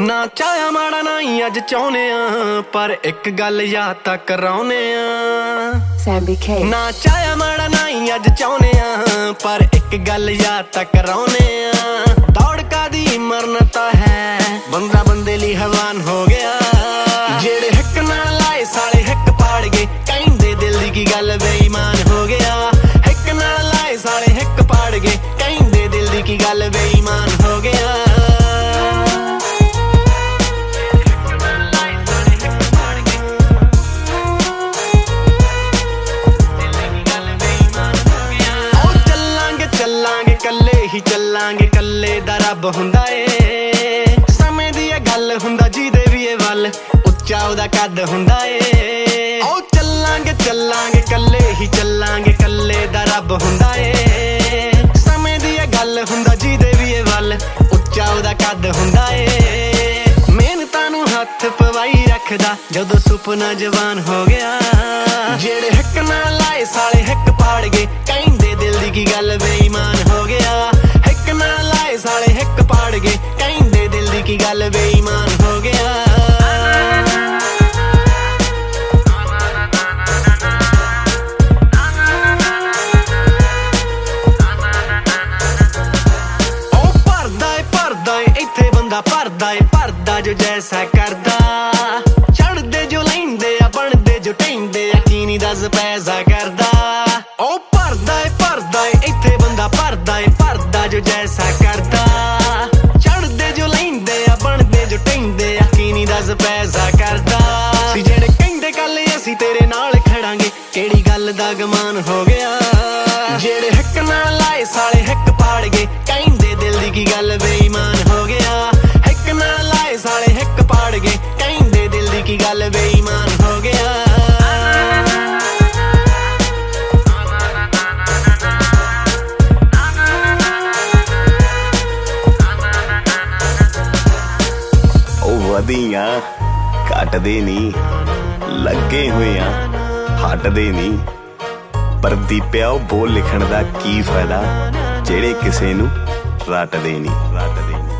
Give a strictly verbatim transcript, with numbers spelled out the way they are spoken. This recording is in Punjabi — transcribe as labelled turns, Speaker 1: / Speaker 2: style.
Speaker 1: ना चाया माड़ा नहीं अज चाहने पर एक गल याद तक कराने ना चाया माड़ा नहीं अज चाहने पर एक गल याद तक कराने दौड़ का दी मरनता है बंदा बंदे ली हैवान हो गया जेड़े हिक नाल लाए साले हिक पाड़ गए कहंदे दिल दी की गल बेईमान हो गया हिक नाल लाए साले हिक पाड़ गए कहंदे दिल दी की गल बेईमान हो गया ਚੱਲਾਂਗੇ ਕੱਲੇ ਦਾ ਰੱਬ ਹੁੰਦਾ ਏ ਸਮੇਂ ਦੀ ਇਹ ਗੱਲ ਹੁੰਦਾ ਜਿਹਦੇ ਵੀ ਇਹ ਵੱਲ ਉੱਚਾ ਉਹਦਾ ਕੱਦ ਹੁੰਦਾ ਏ ਉਹ ਚੱਲਾਂਗੇ ਚੱਲਾਂਗੇ ਕੱਲੇ ਹੀ ਚੱਲਾਂਗੇ ਕੱਲੇ ਦਾ ਰੱਬ ਹੁੰਦਾ ਏ ਸਮੇਂ ਦੀ ਇਹ ਗੱਲ ਹੁੰਦਾ ਜਿਹਦੇ ਵੀ ਇਹ ਵੱਲ ਉੱਚਾ ਉਹਦਾ ਕੱਦ ਹੁੰਦਾ ਏ ਮਿਹਨਤਾਂ ਨੂੰ ਹੱਥ ਪਵਾਈ ਰੱਖਦਾ ਜਦੋਂ ਸੁਪਨਾ ਜਵਾਨ ਹੋ ਗਿਆ ਜਿਹੜੇ ਹਿੱਕ ਨਾਲ ਲਾਏ ਸਾਲੇ ਹਿੱਕ ਪਾੜ ਗਏ ਕਹਿੰਦੇ ਦਿਲ ਦੀ ਕੀ ਗੱਲ ਬੇਈਮਾਨ ਹੋ ਗਿਆ ਨਾਲ ਲਾਏ ਸਾਲੇ ਹਿੱਕ ਪਾੜ ਗਏ ਕਹਿੰਦੇ ਦਿਲ ਦੀ ਕੀ ਗੱਲ ਬੇਈਮਾਨ ਹੋ ਗਿਆ ਉਹ ਭਰਦਾ ਏ ਭਰਦਾ ਏ ਇੱਥੇ ਬੰਦਾ ਭਰਦਾ ਏ ਭਰਦਾ ਜੋ ਜੈਸਾ ਕਰਦਾ ਚੜਦੇ ਜੋ ਲੈਂਦੇ ਆ ਬਣਦੇ ਜੋ ਟੈਂਦੇ ਆ ਕੀ ਨਹੀਂ ਦੱਸ ਪੈਸਾ ਕਰਦਾ ਉਹ ਭਰਦਾ ਏ ਭਰਦਾ ਏ ਇੱਥੇ ਬੰਦਾ ਭਰਦਾ ਏ ਭਰਦਾ ਜੋ ਜੈਸਾ ਕਰਦਾ ਚੜਦੇ ਜੋ ਲੈਂਦੇ ਆ ਬਣਦੇ ਜੋ ਟੈਂਦੇ ਆ ਕੀ ਨਹੀਂ ਦੱਸ ਪੈਸਾ ਕਰਦਾ ਸੀ ਜਿਹੜੇ ਕਹਿੰਦੇ ਕੱਲ ਅਸੀਂ ਤੇਰੇ ਨਾਲ ਖੜਾਂਗੇ ਕਿਹੜੀ ਗੱਲ ਦਾ ਗਮਾਨ ਹੋ ਗਿਆ ਜਿਹੜੇ ਹਿੱਕ ਨਾਲ ਲਾਏ ਸਾਲੇ ਹਿੱਕ ਪਾੜ ਗਏ ਕਹਿੰਦੇ ਦਿਲ ਦੀ ਕੀ ਗੱਲ ਬੇਈਮਾਨ ਹੋ ਗਿਆ ਹਿੱਕ ਨਾਲ ਲਾਏ ਸਾਲੇ ਹਿੱਕ ਪਾੜ ਗਏ ਕਹਿੰਦੇ ਦਿਲ ਦੀ ਕੀ ਗੱਲ ਬੇਈਮਾਨ ਹੋ ਗਿਆ
Speaker 2: ਵਧੀਆਂ ਘਟਦੇ ਨੀ ਲੱਗੇ ਹੋਏ ਆ ਹਟਦੇ ਨੀ ਪਰ ਦੀਪਿਆ ਉਹ ਬੋਲ ਲਿਖਣ ਦਾ ਕੀ ਫਾਇਦਾ ਜਿਹੜੇ ਕਿਸੇ ਨੂੰ ਰੱਟਦੇ ਨੀ ਰੱਟਦੇ ਨੀ